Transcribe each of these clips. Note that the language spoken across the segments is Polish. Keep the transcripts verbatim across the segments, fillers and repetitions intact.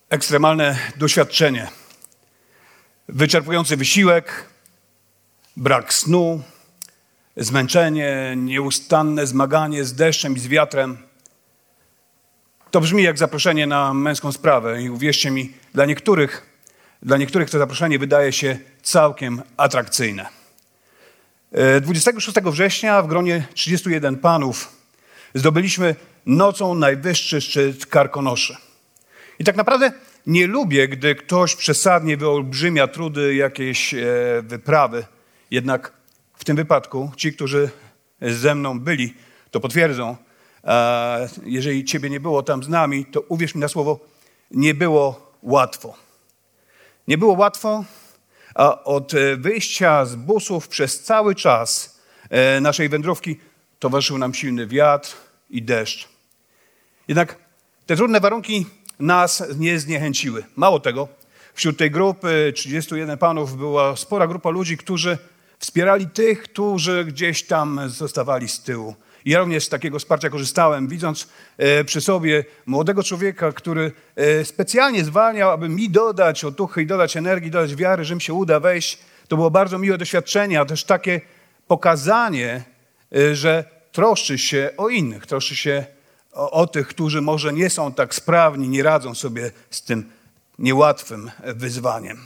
Ekstremalne doświadczenie, wyczerpujący wysiłek, brak snu, zmęczenie, nieustanne zmaganie z deszczem i z wiatrem. To brzmi jak zaproszenie na męską sprawę i uwierzcie mi, dla niektórych, dla niektórych to zaproszenie wydaje się całkiem atrakcyjne. dwudziestego szóstego września w gronie trzydziestu jeden panów zdobyliśmy nocą najwyższy szczyt Karkonoszy. I tak naprawdę nie lubię, gdy ktoś przesadnie wyolbrzymia trudy jakiejś e, wyprawy. Jednak w tym wypadku ci, którzy ze mną byli, to potwierdzą. A jeżeli ciebie nie było tam z nami, to uwierz mi na słowo, nie było łatwo. Nie było łatwo, a od wyjścia z busów przez cały czas e, naszej wędrówki towarzyszył nam silny wiatr i deszcz. Jednak te trudne warunki nas nie zniechęciły. Mało tego, wśród tej grupy trzydziestu jeden panów była spora grupa ludzi, którzy wspierali tych, którzy gdzieś tam zostawali z tyłu. I ja również z takiego wsparcia korzystałem, widząc e, przy sobie młodego człowieka, który e, specjalnie zwalniał, aby mi dodać otuchy i dodać energii, dodać wiary, że mi się uda wejść. To było bardzo miłe doświadczenie, a też takie pokazanie, e, że troszczy się o innych, troszczy się o, o tych, którzy może nie są tak sprawni, nie radzą sobie z tym niełatwym wyzwaniem.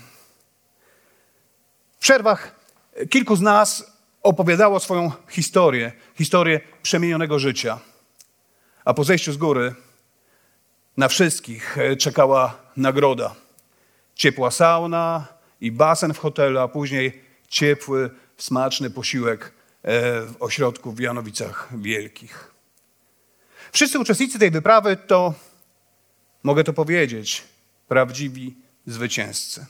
W przerwach kilku z nas opowiadało swoją historię, historię przemienionego życia. A po zejściu z góry na wszystkich czekała nagroda. Ciepła sauna i basen w hotelu, a później ciepły, smaczny posiłek w ośrodku w Janowicach Wielkich. Wszyscy uczestnicy tej wyprawy to, mogę to powiedzieć, prawdziwi zwycięzcy.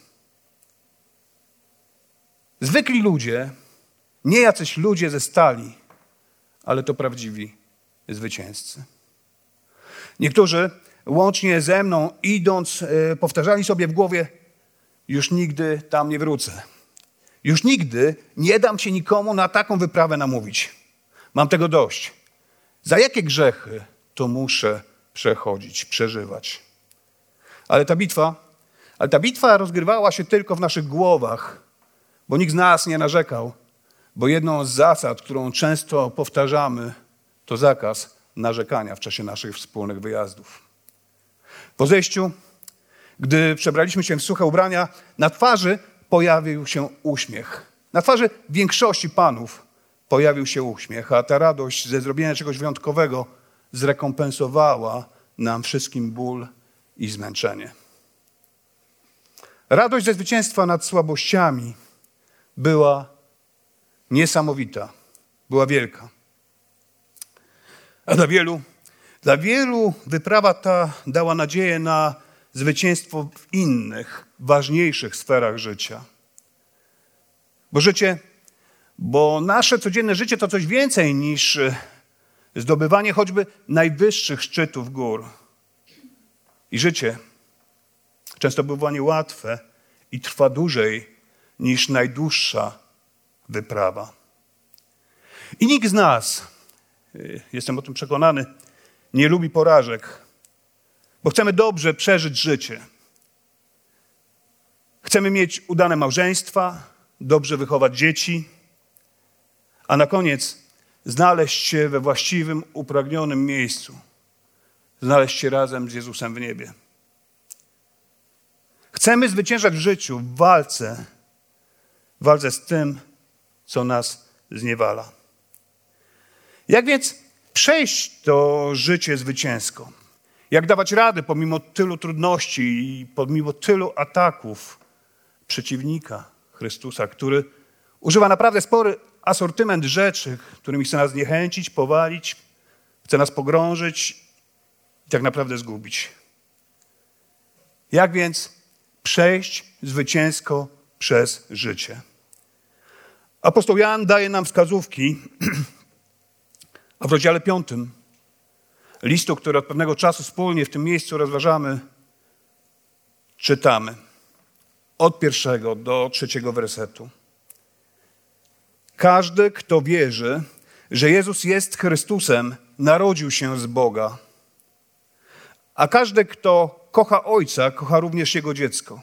Zwykli ludzie, nie jacyś ludzie ze stali, ale to prawdziwi zwycięzcy. Niektórzy, łącznie ze mną, idąc, powtarzali sobie w głowie: już nigdy tam nie wrócę. Już nigdy nie dam się nikomu na taką wyprawę namówić. Mam tego dość. Za jakie grzechy to muszę przechodzić, przeżywać? Ale ta bitwa, ale ta bitwa rozgrywała się tylko w naszych głowach, bo nikt z nas nie narzekał, bo jedną z zasad, którą często powtarzamy, to zakaz narzekania w czasie naszych wspólnych wyjazdów. Po zejściu, gdy przebraliśmy się w suche ubrania, na twarzy pojawił się uśmiech. Na twarzy większości panów pojawił się uśmiech, a ta radość ze zrobienia czegoś wyjątkowego zrekompensowała nam wszystkim ból i zmęczenie. Radość ze zwycięstwa nad słabościami była niesamowita, była wielka. A dla wielu, dla wielu wyprawa ta dała nadzieję na zwycięstwo w innych, ważniejszych sferach życia. Bo życie, bo nasze codzienne życie to coś więcej niż zdobywanie choćby najwyższych szczytów gór. I życie często bywa niełatwe i trwa dłużej niż najdłuższa wyprawa. I nikt z nas, jestem o tym przekonany, nie lubi porażek, bo chcemy dobrze przeżyć życie. Chcemy mieć udane małżeństwa, dobrze wychować dzieci, a na koniec znaleźć się we właściwym, upragnionym miejscu. Znaleźć się razem z Jezusem w niebie. Chcemy zwyciężać w życiu, w walce, w walce z tym, co nas zniewala. Jak więc przejść to życie zwycięsko? Jak dawać radę pomimo tylu trudności i pomimo tylu ataków przeciwnika Chrystusa, który używa naprawdę spory asortyment rzeczy, którymi chce nas zniechęcić, powalić, chce nas pogrążyć i tak naprawdę zgubić. Jak więc przejść zwycięsko przez życie? Apostoł Jan daje nam wskazówki, a w rozdziale piątym listu, który od pewnego czasu wspólnie w tym miejscu rozważamy, czytamy od pierwszego do trzeciego wersetu. Każdy, kto wierzy, że Jezus jest Chrystusem, narodził się z Boga. A każdy, kto kocha Ojca, kocha również Jego dziecko.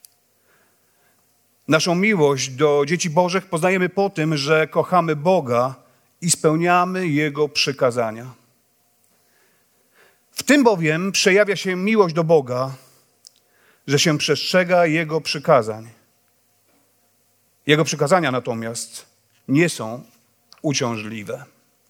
Naszą miłość do dzieci Bożych poznajemy po tym, że kochamy Boga i spełniamy Jego przykazania. W tym bowiem przejawia się miłość do Boga, że się przestrzega Jego przykazań. Jego przykazania natomiast nie są uciążliwe.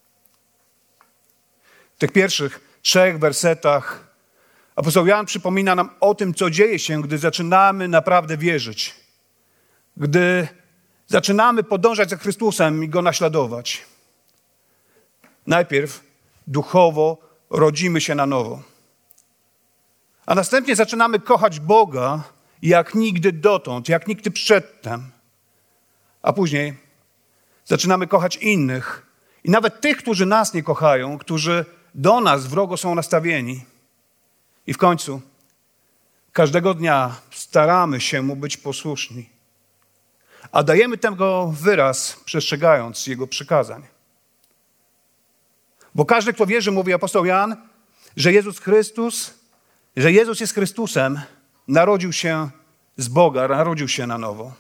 W tych pierwszych trzech wersetach apostoł Jan przypomina nam o tym, co dzieje się, gdy zaczynamy naprawdę wierzyć. Gdy zaczynamy podążać za Chrystusem i Go naśladować. Najpierw duchowo rodzimy się na nowo. A następnie zaczynamy kochać Boga jak nigdy dotąd, jak nigdy przedtem. A później zaczynamy kochać innych i nawet tych, którzy nas nie kochają, którzy do nas wrogo są nastawieni. I w końcu każdego dnia staramy się Mu być posłuszni, a dajemy tego wyraz, przestrzegając Jego przykazań. Bo każdy, kto wierzy, mówi apostoł Jan, że Jezus Chrystus, że Jezus jest Chrystusem, narodził się z Boga, narodził się na nowo.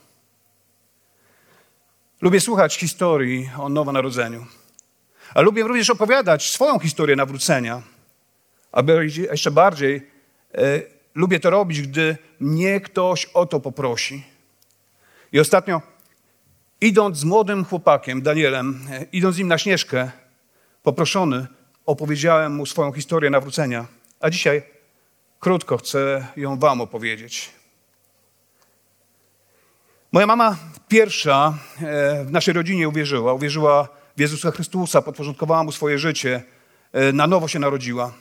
Lubię słuchać historii o nowonarodzeniu, a lubię również opowiadać swoją historię nawrócenia. A jeszcze bardziej e, lubię to robić, gdy mnie ktoś o to poprosi. I ostatnio, idąc z młodym chłopakiem, Danielem, e, idąc z nim na Śnieżkę, poproszony, opowiedziałem mu swoją historię nawrócenia. A dzisiaj krótko chcę ją wam opowiedzieć. Moja mama pierwsza e, w naszej rodzinie uwierzyła. Uwierzyła w Jezusa Chrystusa, podporządkowała Mu swoje życie, e, na nowo się narodziła.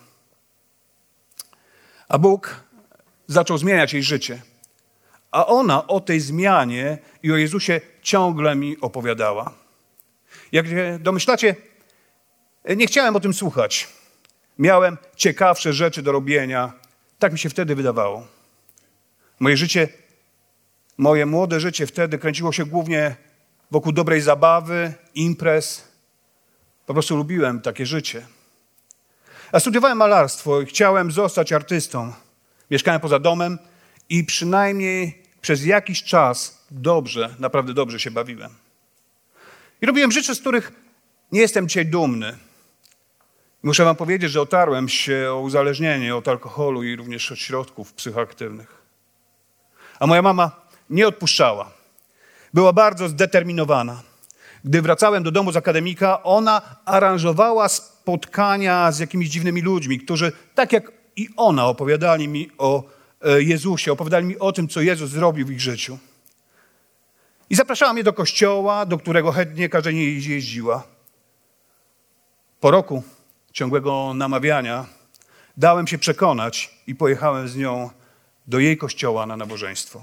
A Bóg zaczął zmieniać jej życie. A ona o tej zmianie i o Jezusie ciągle mi opowiadała. Jak się domyślacie, nie chciałem o tym słuchać. Miałem ciekawsze rzeczy do robienia. Tak mi się wtedy wydawało. Moje życie, moje młode życie wtedy kręciło się głównie wokół dobrej zabawy, imprez. Po prostu lubiłem takie życie. A studiowałem malarstwo i chciałem zostać artystą. Mieszkałem poza domem i przynajmniej przez jakiś czas dobrze, naprawdę dobrze się bawiłem. I robiłem rzeczy, z których nie jestem dzisiaj dumny. Muszę wam powiedzieć, że otarłem się o uzależnienie od alkoholu i również od środków psychoaktywnych. A moja mama nie odpuszczała. Była bardzo zdeterminowana. Gdy wracałem do domu z akademika, ona aranżowała spotkania z jakimiś dziwnymi ludźmi, którzy tak jak i ona opowiadali mi o Jezusie, opowiadali mi o tym, co Jezus zrobił w ich życiu. I zapraszała mnie do kościoła, do którego chętnie każdej niej jeździła. Po roku ciągłego namawiania dałem się przekonać i pojechałem z nią do jej kościoła na nabożeństwo.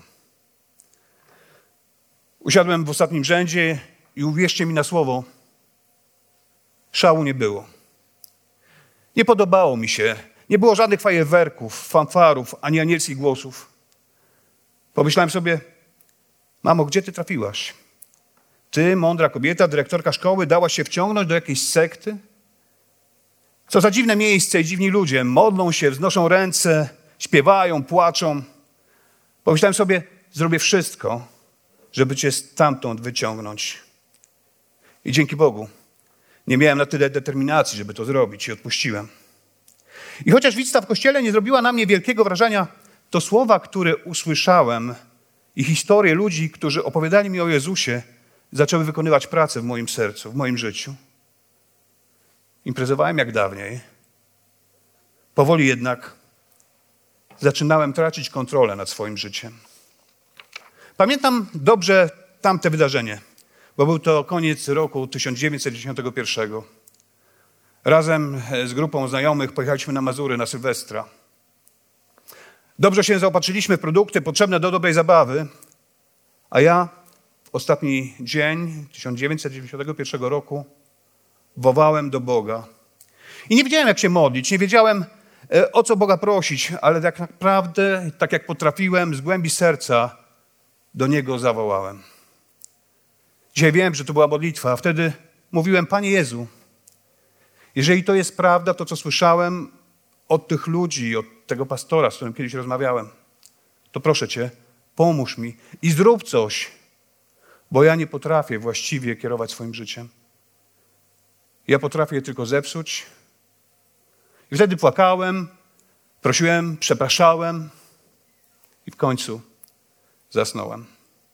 Usiadłem w ostatnim rzędzie i uwierzcie mi na słowo, szału nie było. Nie podobało mi się, nie było żadnych fajerwerków, fanfarów, ani anielskich głosów. Pomyślałem sobie, mamo, gdzie ty trafiłaś? Ty, mądra kobieta, dyrektorka szkoły, dałaś się wciągnąć do jakiejś sekty? Co za dziwne miejsce i dziwni ludzie. Modlą się, wznoszą ręce, śpiewają, płaczą. Pomyślałem sobie, zrobię wszystko, żeby cię stamtąd wyciągnąć. I dzięki Bogu nie miałem na tyle determinacji, żeby to zrobić i odpuściłem. I chociaż wizyta w kościele nie zrobiła na mnie wielkiego wrażenia, to słowa, które usłyszałem i historie ludzi, którzy opowiadali mi o Jezusie, zaczęły wykonywać pracę w moim sercu, w moim życiu. Imprezowałem jak dawniej. Powoli jednak zaczynałem tracić kontrolę nad swoim życiem. Pamiętam dobrze tamte wydarzenie, bo był to koniec roku tysiąc dziewięćset dziewięćdziesiątego pierwszego. Razem z grupą znajomych pojechaliśmy na Mazury na Sylwestra. Dobrze się zaopatrzyliśmy w produkty potrzebne do dobrej zabawy, a ja w ostatni dzień tysiąc dziewięćset dziewięćdziesiątego pierwszego roku wołałem do Boga. I nie wiedziałem, jak się modlić, nie wiedziałem, o co Boga prosić, ale tak naprawdę, tak jak potrafiłem, z głębi serca do Niego zawołałem. Dzisiaj wiem, że to była modlitwa, a wtedy mówiłem, Panie Jezu, jeżeli to jest prawda, to co słyszałem od tych ludzi, od tego pastora, z którym kiedyś rozmawiałem, to proszę Cię, pomóż mi i zrób coś, bo ja nie potrafię właściwie kierować swoim życiem. Ja potrafię je tylko zepsuć. I wtedy płakałem, prosiłem, przepraszałem i w końcu zasnąłem.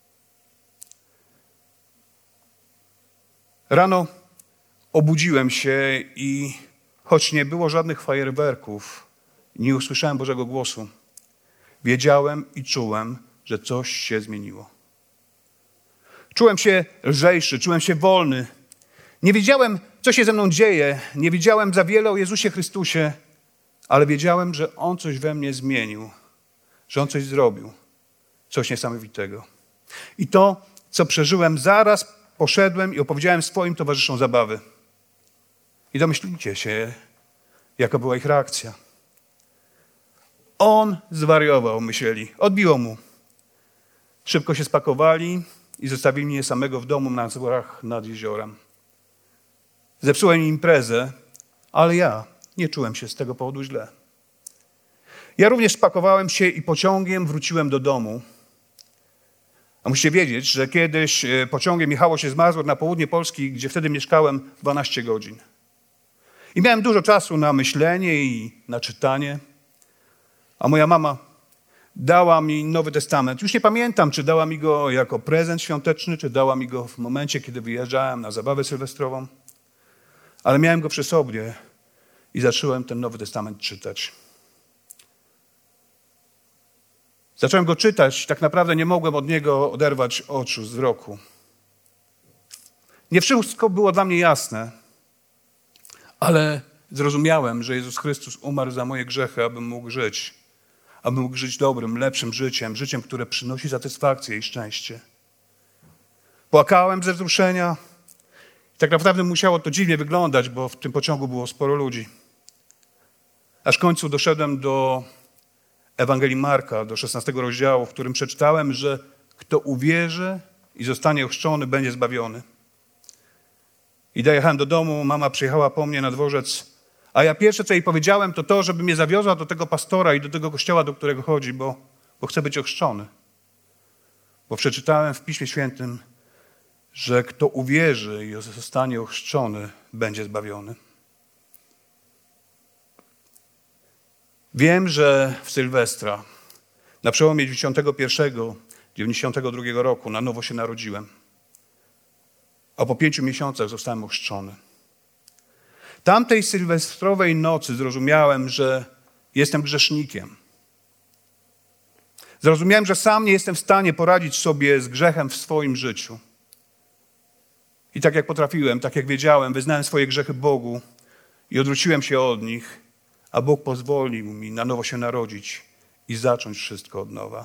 Rano obudziłem się i choć nie było żadnych fajerwerków, nie usłyszałem Bożego głosu, wiedziałem i czułem, że coś się zmieniło. Czułem się lżejszy, czułem się wolny. Nie wiedziałem, co się ze mną dzieje, nie wiedziałem za wiele o Jezusie Chrystusie, ale wiedziałem, że On coś we mnie zmienił, że On coś zrobił, coś niesamowitego. I to, co przeżyłem, zaraz poszedłem i opowiedziałem swoim towarzyszom zabawy. I domyślicie się, jaka była ich reakcja. On zwariował, myśleli. Odbiło mu. Szybko się spakowali i zostawili mnie samego w domu na zborach nad jeziorem. Zepsułem im imprezę, ale ja nie czułem się z tego powodu źle. Ja również spakowałem się i pociągiem wróciłem do domu. A musicie wiedzieć, że kiedyś pociągiem jechało się z Mazur na południe Polski, gdzie wtedy mieszkałem, dwanaście godzin. I miałem dużo czasu na myślenie i na czytanie. A moja mama dała mi Nowy Testament. Już nie pamiętam, czy dała mi go jako prezent świąteczny, czy dała mi go w momencie, kiedy wyjeżdżałem na zabawę sylwestrową. Ale miałem go przy sobie i zacząłem ten Nowy Testament czytać. Zacząłem go czytać, tak naprawdę nie mogłem od niego oderwać oczu, wzroku. Nie wszystko było dla mnie jasne, ale zrozumiałem, że Jezus Chrystus umarł za moje grzechy, abym mógł żyć. Abym mógł żyć dobrym, lepszym życiem, życiem, które przynosi satysfakcję i szczęście. Płakałem ze wzruszenia. Tak naprawdę musiało to dziwnie wyglądać, bo w tym pociągu było sporo ludzi. Aż w końcu doszedłem do Ewangelii Marka, do szesnastego rozdziału, w którym przeczytałem, że kto uwierzy i zostanie ochrzczony, będzie zbawiony. I dojechałem do domu, mama przyjechała po mnie na dworzec, a ja pierwsze, co jej powiedziałem, to to, żeby mnie zawiozła do tego pastora i do tego kościoła, do którego chodzi, bo, bo chcę być ochrzczony. Bo przeczytałem w Piśmie Świętym, że kto uwierzy i zostanie ochrzczony, będzie zbawiony. Wiem, że w Sylwestra, na przełomie dziewięćdziesiątego pierwszego i dziewięćdziesiątego drugiego roku na nowo się narodziłem, a po pięciu miesiącach zostałem ochrzczony. Tamtej sylwestrowej nocy zrozumiałem, że jestem grzesznikiem. Zrozumiałem, że sam nie jestem w stanie poradzić sobie z grzechem w swoim życiu. I tak jak potrafiłem, tak jak wiedziałem, wyznałem swoje grzechy Bogu i odwróciłem się od nich, a Bóg pozwolił mi na nowo się narodzić i zacząć wszystko od nowa.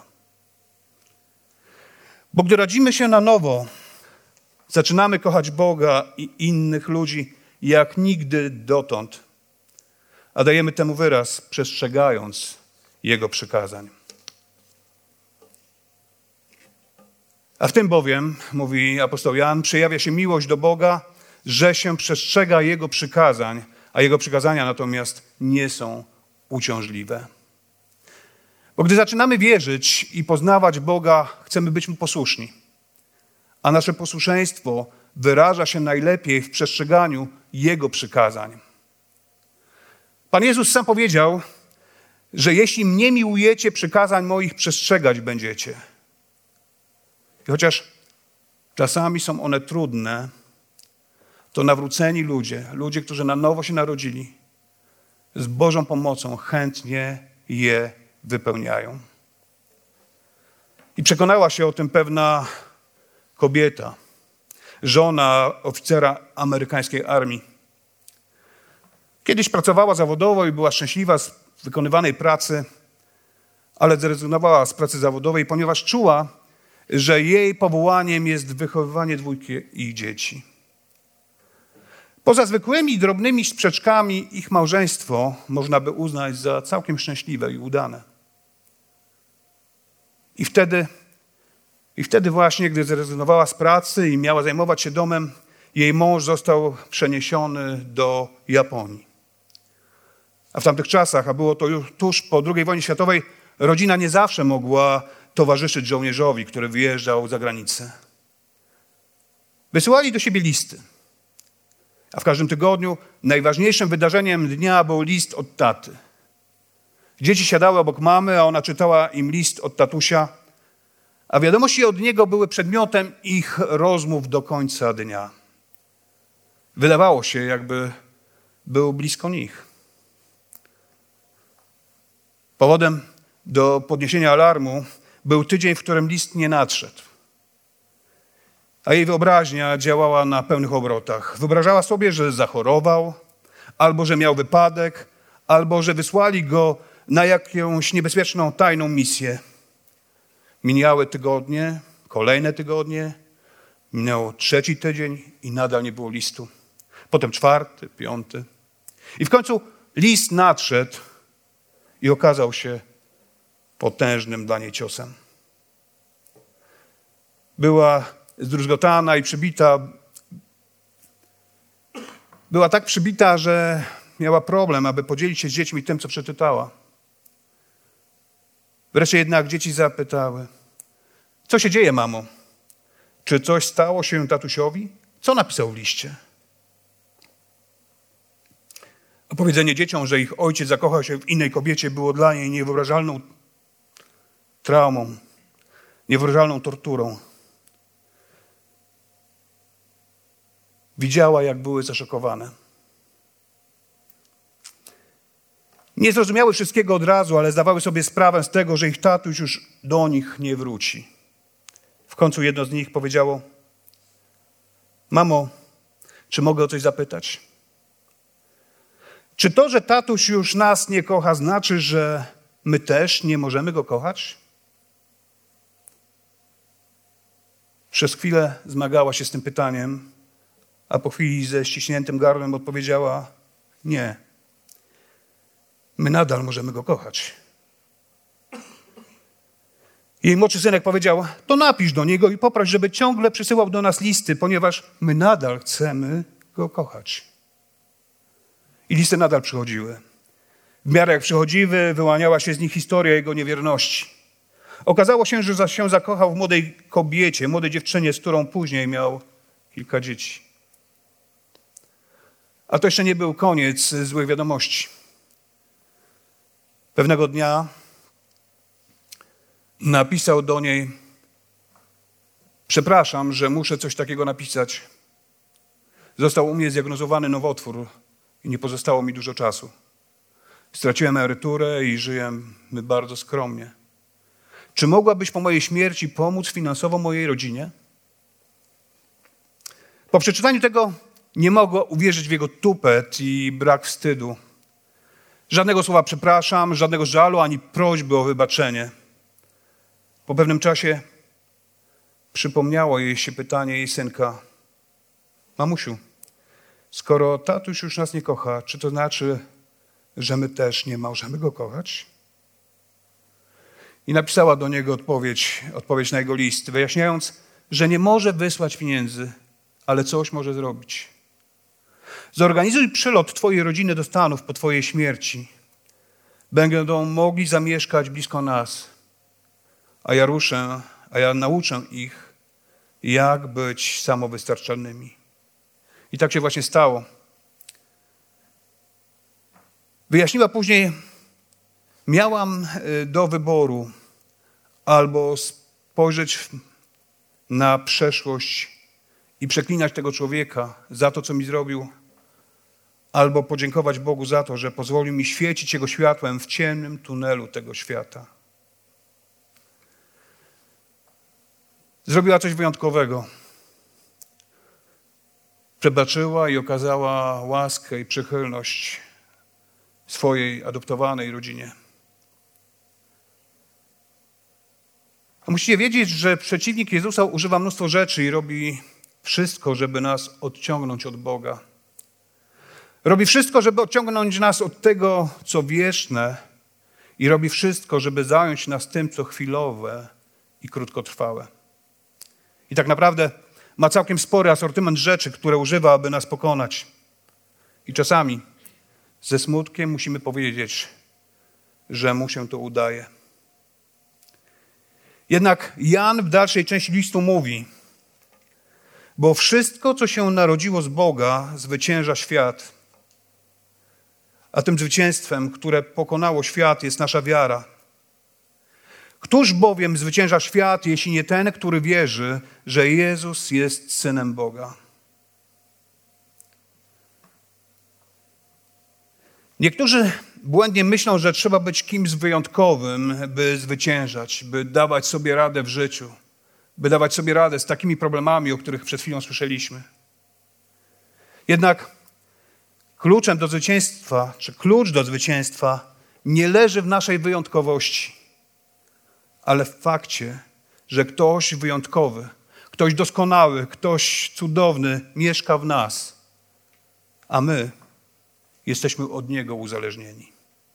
Bo gdy rodzimy się na nowo, zaczynamy kochać Boga i innych ludzi jak nigdy dotąd, a dajemy temu wyraz, przestrzegając Jego przykazań. A w tym bowiem, mówi apostoł Jan, przejawia się miłość do Boga, że się przestrzega Jego przykazań, a Jego przykazania natomiast nie są uciążliwe. Bo gdy zaczynamy wierzyć i poznawać Boga, chcemy być Mu posłuszni. A nasze posłuszeństwo wyraża się najlepiej w przestrzeganiu Jego przykazań. Pan Jezus sam powiedział, że jeśli mnie miłujecie, przykazań moich przestrzegać będziecie. I chociaż czasami są one trudne, to nawróceni ludzie, ludzie, którzy na nowo się narodzili, z Bożą pomocą chętnie je wypełniają. I przekonała się o tym pewna kobieta, żona oficera amerykańskiej armii. Kiedyś pracowała zawodowo i była szczęśliwa z wykonywanej pracy, ale zrezygnowała z pracy zawodowej, ponieważ czuła, że jej powołaniem jest wychowywanie dwójki ich dzieci. Poza zwykłymi, drobnymi sprzeczkami ich małżeństwo można by uznać za całkiem szczęśliwe i udane. I wtedy, i wtedy właśnie, gdy zrezygnowała z pracy i miała zajmować się domem, jej mąż został przeniesiony do Japonii. A w tamtych czasach, a było to już tuż po drugiej wojnie światowej, rodzina nie zawsze mogła towarzyszyć żołnierzowi, który wyjeżdżał za granicę. Wysyłali do siebie listy. A w każdym tygodniu najważniejszym wydarzeniem dnia był list od taty. Dzieci siadały obok mamy, a ona czytała im list od tatusia, a wiadomości od niego były przedmiotem ich rozmów do końca dnia. Wydawało się, jakby był blisko nich. Powodem do podniesienia alarmu był tydzień, w którym list nie nadszedł. A jej wyobraźnia działała na pełnych obrotach. Wyobrażała sobie, że zachorował, albo że miał wypadek, albo że wysłali go na jakąś niebezpieczną, tajną misję. Mijały tygodnie, kolejne tygodnie, minął trzeci tydzień i nadal nie było listu. Potem czwarty, piąty. I w końcu list nadszedł i okazał się potężnym dla niej ciosem. Była zdruzgotana i przybita. Była tak przybita, że miała problem, aby podzielić się z dziećmi tym, co przeczytała. Wreszcie jednak dzieci zapytały: co się dzieje, mamo? Czy coś stało się tatusiowi? Co napisał w liście? Opowiedzenie dzieciom, że ich ojciec zakochał się w innej kobiecie, było dla niej niewyobrażalną traumą, niewyobrażalną torturą. Widziała, jak były zaszokowane. Nie zrozumiały wszystkiego od razu, ale zdawały sobie sprawę z tego, że ich tatuś już do nich nie wróci. W końcu jedno z nich powiedziało: mamo, czy mogę o coś zapytać? Czy to, że tatuś już nas nie kocha, znaczy, że my też nie możemy go kochać? Przez chwilę zmagała się z tym pytaniem, a po chwili ze ściśniętym gardłem odpowiedziała: nie. My nadal możemy go kochać. Jej młodszy synek powiedział: to napisz do niego i poproś, żeby ciągle przysyłał do nas listy, ponieważ my nadal chcemy go kochać. I listy nadal przychodziły. W miarę jak przychodziły, wyłaniała się z nich historia jego niewierności. Okazało się, że się zakochał w młodej kobiecie, młodej dziewczynie, z którą później miał kilka dzieci. A to jeszcze nie był koniec złych wiadomości. Pewnego dnia napisał do niej: przepraszam, że muszę coś takiego napisać. Został u mnie zdiagnozowany nowotwór i nie pozostało mi dużo czasu. Straciłem emeryturę i żyjemy bardzo skromnie. Czy mogłabyś po mojej śmierci pomóc finansowo mojej rodzinie? Po przeczytaniu tego nie mogła uwierzyć w jego tupet i brak wstydu. Żadnego słowa przepraszam, żadnego żalu, ani prośby o wybaczenie. Po pewnym czasie przypomniało jej się pytanie jej synka: mamusiu, skoro tatuś już nas nie kocha, czy to znaczy, że my też nie możemy go kochać? I napisała do niego odpowiedź, odpowiedź na jego list, wyjaśniając, że nie może wysłać pieniędzy, ale coś może zrobić. Zorganizuj przylot twojej rodziny do Stanów po twojej śmierci. Będą mogli zamieszkać blisko nas, a ja ruszę, a ja nauczę ich, jak być samowystarczalnymi. I tak się właśnie stało. Wyjaśniła później: miałam do wyboru albo spojrzeć na przeszłość i przeklinać tego człowieka za to, co mi zrobił, albo podziękować Bogu za to, że pozwolił mi świecić Jego światłem w ciemnym tunelu tego świata. Zrobiła coś wyjątkowego. Przebaczyła i okazała łaskę i przychylność swojej adoptowanej rodzinie. A musicie wiedzieć, że przeciwnik Jezusa używa mnóstwo rzeczy i robi wszystko, żeby nas odciągnąć od Boga. Robi wszystko, żeby odciągnąć nas od tego, co wieczne, i robi wszystko, żeby zająć nas tym, co chwilowe i krótkotrwałe. I tak naprawdę ma całkiem spory asortyment rzeczy, które używa, aby nas pokonać. I czasami ze smutkiem musimy powiedzieć, że mu się to udaje. Jednak Jan w dalszej części listu mówi: bo wszystko, co się narodziło z Boga, zwycięża świat. A tym zwycięstwem, które pokonało świat, jest nasza wiara. Któż bowiem zwycięża świat, jeśli nie ten, który wierzy, że Jezus jest Synem Boga? Niektórzy błędnie myślą, że trzeba być kimś wyjątkowym, by zwyciężać, by dawać sobie radę w życiu, by dawać sobie radę z takimi problemami, o których przed chwilą słyszeliśmy. Jednak kluczem do zwycięstwa, czy klucz do zwycięstwa nie leży w naszej wyjątkowości, ale w fakcie, że ktoś wyjątkowy, ktoś doskonały, ktoś cudowny mieszka w nas, a my jesteśmy od Niego uzależnieni.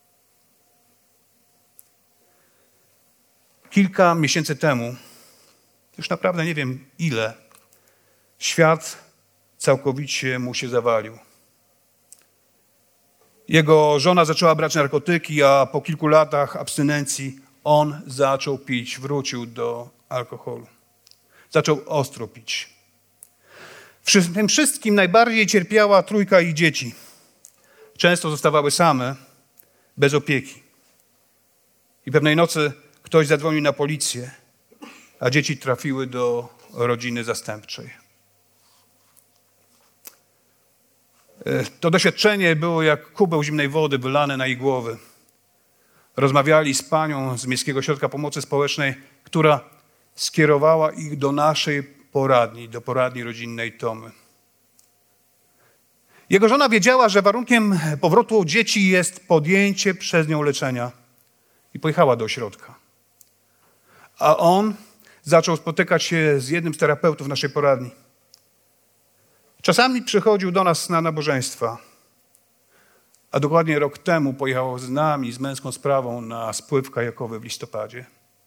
Kilka miesięcy temu, już naprawdę nie wiem ile, świat całkowicie mu się zawalił. Jego żona zaczęła brać narkotyki, a po kilku latach abstynencji on zaczął pić, wrócił do alkoholu. Zaczął ostro pić. W tym wszystkim najbardziej cierpiała trójka ich dzieci. Często zostawały same, bez opieki. I pewnej nocy ktoś zadzwonił na policję, a dzieci trafiły do rodziny zastępczej. To doświadczenie było jak kubeł zimnej wody wylane na ich głowy. Rozmawiali z panią z Miejskiego Ośrodka Pomocy Społecznej, która skierowała ich do naszej poradni, do poradni rodzinnej Tomy. Jego żona wiedziała, że warunkiem powrotu dzieci jest podjęcie przez nią leczenia i pojechała do ośrodka. A on zaczął spotykać się z jednym z terapeutów naszej poradni. Czasami przychodził do nas na nabożeństwa, a dokładnie rok temu pojechał z nami, z męską sprawą na spływ kajakowy w listopadzie.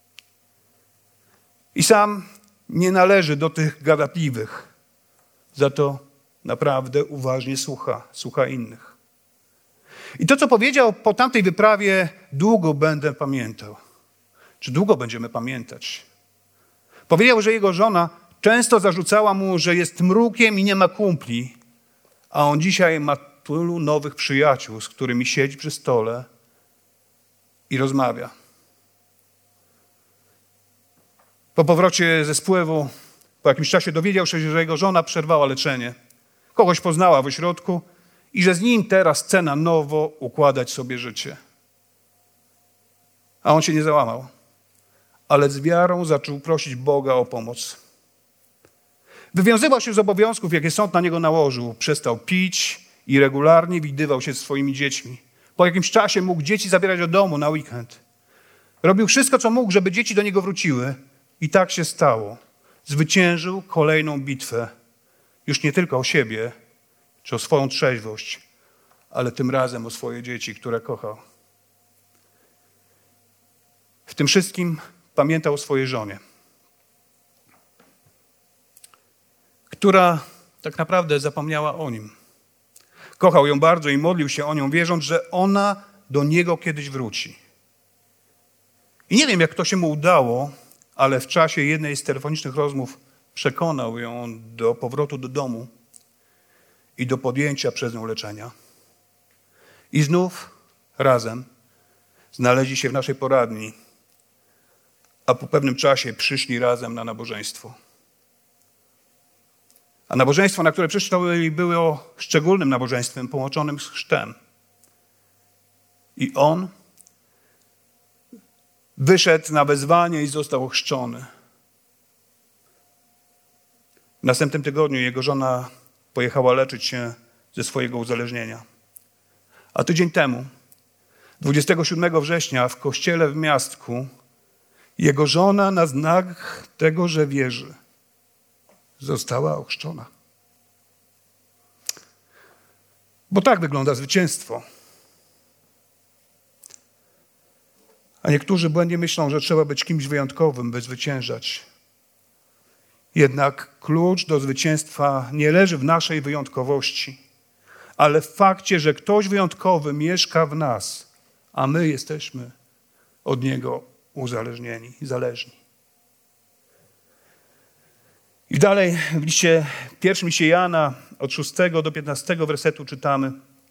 I sam nie należy do tych gadatliwych, za to naprawdę uważnie słucha, słucha innych. I to, co powiedział po tamtej wyprawie, długo będę pamiętał. Czy długo będziemy pamiętać? Powiedział, że jego żona często zarzucała mu, że jest mrukiem i nie ma kumpli, a on dzisiaj ma tylu nowych przyjaciół, z którymi siedzi przy stole i rozmawia. Po powrocie ze spływu, po jakimś czasie dowiedział się, że jego żona przerwała leczenie. Kogoś poznała w ośrodku i że z nim teraz chce na nowo układać sobie życie. A on się nie załamał, ale z wiarą zaczął prosić Boga o pomoc. Wywiązywał się z obowiązków, jakie sąd na niego nałożył. Przestał pić i regularnie widywał się ze swoimi dziećmi. Po jakimś czasie mógł dzieci zabierać do domu na weekend. Robił wszystko, co mógł, żeby dzieci do niego wróciły. I tak się stało. Zwyciężył kolejną bitwę. Już nie tylko o siebie, czy o swoją trzeźwość, ale tym razem o swoje dzieci, które kochał. W tym wszystkim pamiętał o swojej żonie, która tak naprawdę zapomniała o nim. Kochał ją bardzo i modlił się o nią, wierząc, że ona do niego kiedyś wróci. I nie wiem, jak to się mu udało, ale w czasie jednej z telefonicznych rozmów przekonał ją do powrotu do domu i do podjęcia przez nią leczenia. I znów razem znaleźli się w naszej poradni, a po pewnym czasie przyszli razem na nabożeństwo. A nabożeństwo, na które przyszli, było szczególnym nabożeństwem połączonym z chrztem. I on wyszedł na wezwanie i został ochrzczony. W następnym tygodniu jego żona pojechała leczyć się ze swojego uzależnienia. A tydzień temu, dwudziestego siódmego września, w kościele w Miastku, jego żona na znak tego, że wierzy, została ochrzczona. Bo tak wygląda zwycięstwo. A niektórzy błędnie myślą, że trzeba być kimś wyjątkowym, by zwyciężać. Jednak klucz do zwycięstwa nie leży w naszej wyjątkowości, ale w fakcie, że ktoś wyjątkowy mieszka w nas, a my jesteśmy od Niego uzależnieni, zależni. I dalej w liście, pierwszym liście Jana od szóstego do piętnastego wersetu czytamy: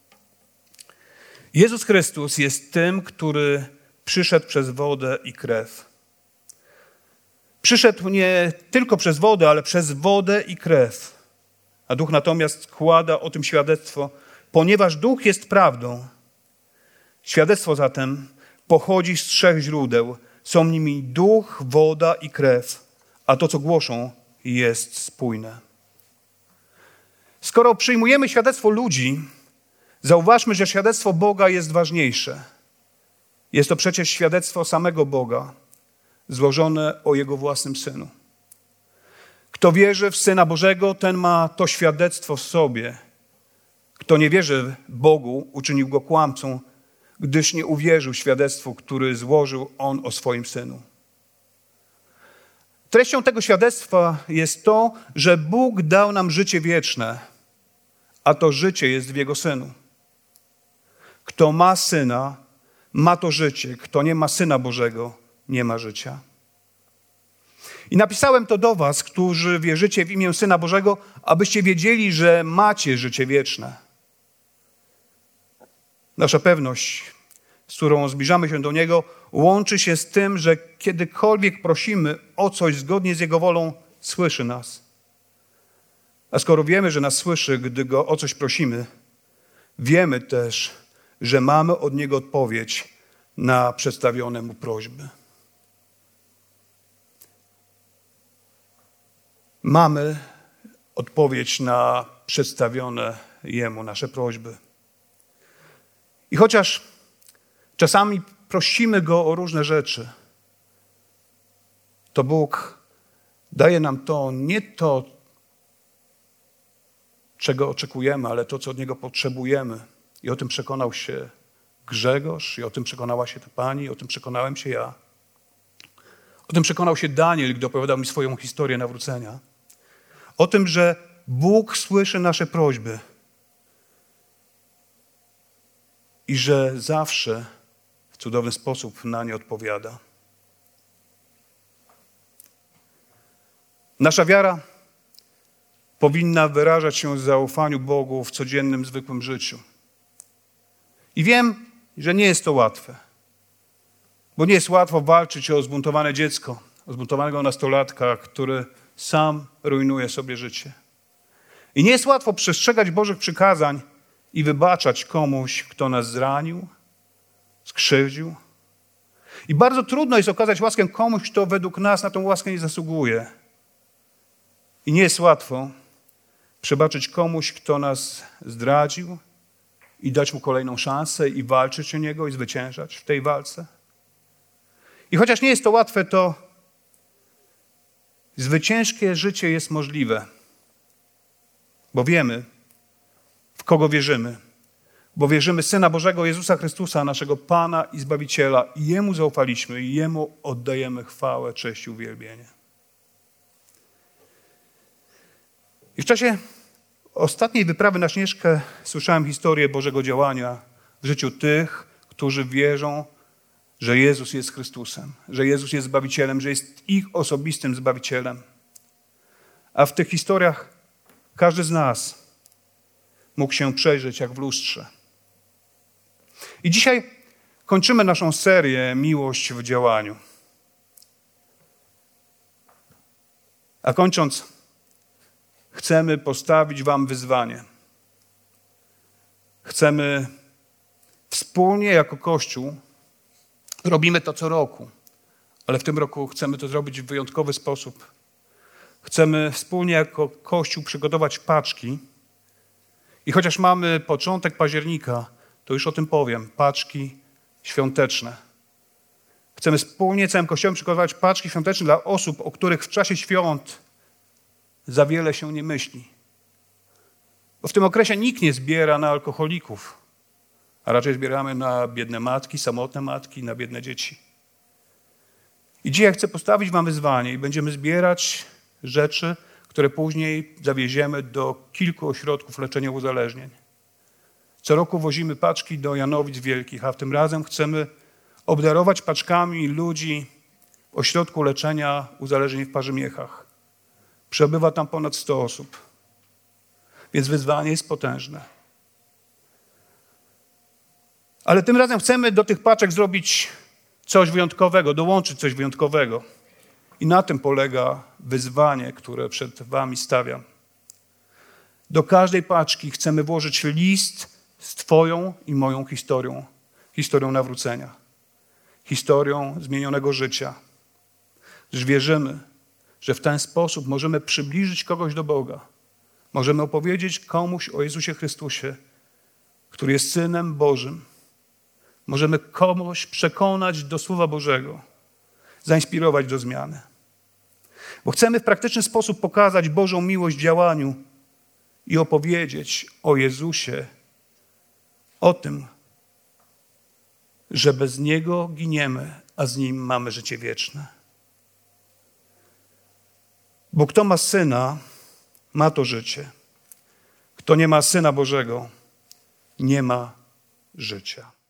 Jezus Chrystus jest tym, który przyszedł przez wodę i krew. Przyszedł nie tylko przez wodę, ale przez wodę i krew. A Duch natomiast składa o tym świadectwo, ponieważ Duch jest prawdą. Świadectwo zatem pochodzi z trzech źródeł. Są nimi Duch, woda i krew, a to, co głoszą, jest spójne. Skoro przyjmujemy świadectwo ludzi, zauważmy, że świadectwo Boga jest ważniejsze. Jest to przecież świadectwo samego Boga, złożone o Jego własnym Synu. Kto wierzy w Syna Bożego, ten ma to świadectwo w sobie. Kto nie wierzy Bogu, uczynił go kłamcą, gdyż nie uwierzył świadectwu, który złożył On o swoim Synu. Treścią tego świadectwa jest to, że Bóg dał nam życie wieczne, a to życie jest w Jego Synu. Kto ma Syna, ma to życie. Kto nie ma Syna Bożego, nie ma życia. I napisałem to do was, którzy wierzycie w imię Syna Bożego, abyście wiedzieli, że macie życie wieczne. Nasza pewność, z którą zbliżamy się do Niego, łączy się z tym, że kiedykolwiek prosimy o coś zgodnie z Jego wolą, słyszy nas. A skoro wiemy, że nas słyszy, gdy Go o coś prosimy, wiemy też, że mamy od Niego odpowiedź na przedstawione Mu prośby. Mamy odpowiedź na przedstawione Jemu nasze prośby. I chociaż czasami prosimy Go o różne rzeczy, to Bóg daje nam to, nie to, czego oczekujemy, ale to, co od Niego potrzebujemy. I o tym przekonał się Grzegorz, i o tym przekonała się ta pani, i o tym przekonałem się ja. O tym przekonał się Daniel, gdy opowiadał mi swoją historię nawrócenia. O tym, że Bóg słyszy nasze prośby i że zawsze w cudowny sposób na nie odpowiada. Nasza wiara powinna wyrażać się w zaufaniu Bogu w codziennym, zwykłym życiu. I wiem, że nie jest to łatwe, bo nie jest łatwo walczyć o zbuntowane dziecko, o zbuntowanego nastolatka, który sam rujnuje sobie życie. I nie jest łatwo przestrzegać Bożych przykazań i wybaczać komuś, kto nas zranił, skrzywdził. I bardzo trudno jest okazać łaskę komuś, kto według nas na tą łaskę nie zasługuje. I nie jest łatwo przebaczyć komuś, kto nas zdradził i dać mu kolejną szansę i walczyć o niego i zwyciężać w tej walce. I chociaż nie jest to łatwe, to zwycięskie życie jest możliwe, bo wiemy, w kogo wierzymy. Bo wierzymy w Syna Bożego Jezusa Chrystusa, naszego Pana i Zbawiciela. I Jemu zaufaliśmy i Jemu oddajemy chwałę, cześć i uwielbienie. I w czasie ostatniej wyprawy na Śnieżkę słyszałem historię Bożego działania w życiu tych, którzy wierzą, że Jezus jest Chrystusem, że Jezus jest Zbawicielem, że jest ich osobistym Zbawicielem. A w tych historiach każdy z nas mógł się przejrzeć jak w lustrze. I dzisiaj kończymy naszą serię Miłość w działaniu. A kończąc, chcemy postawić wam wyzwanie. Chcemy wspólnie jako Kościół, robimy to co roku, ale w tym roku chcemy to zrobić w wyjątkowy sposób. Chcemy wspólnie jako Kościół przygotować paczki i chociaż mamy początek października, to już o tym powiem, paczki świąteczne. Chcemy wspólnie całym Kościołem przygotować paczki świąteczne dla osób, o których w czasie świąt za wiele się nie myśli. Bo w tym okresie nikt nie zbiera na alkoholików, a raczej zbieramy na biedne matki, samotne matki, na biedne dzieci. I dzisiaj chcę postawić wam wyzwanie i będziemy zbierać rzeczy, które później zawieziemy do kilku ośrodków leczenia uzależnień. Co roku wozimy paczki do Janowic Wielkich, a w tym razem chcemy obdarować paczkami ludzi w ośrodku leczenia uzależnień w Parzymiechach. Przebywa tam ponad sto osób, więc wyzwanie jest potężne. Ale tym razem chcemy do tych paczek zrobić coś wyjątkowego, dołączyć coś wyjątkowego. I na tym polega wyzwanie, które przed wami stawiam. Do każdej paczki chcemy włożyć list z twoją i moją historią. Historią nawrócenia. Historią zmienionego życia. Gdyż wierzymy, że w ten sposób możemy przybliżyć kogoś do Boga. Możemy opowiedzieć komuś o Jezusie Chrystusie, który jest Synem Bożym. Możemy komuś przekonać do Słowa Bożego, zainspirować do zmiany. Bo chcemy w praktyczny sposób pokazać Bożą miłość w działaniu i opowiedzieć o Jezusie, o tym, że bez Niego giniemy, a z Nim mamy życie wieczne. Bo kto ma Syna, ma to życie. Kto nie ma Syna Bożego, nie ma życia.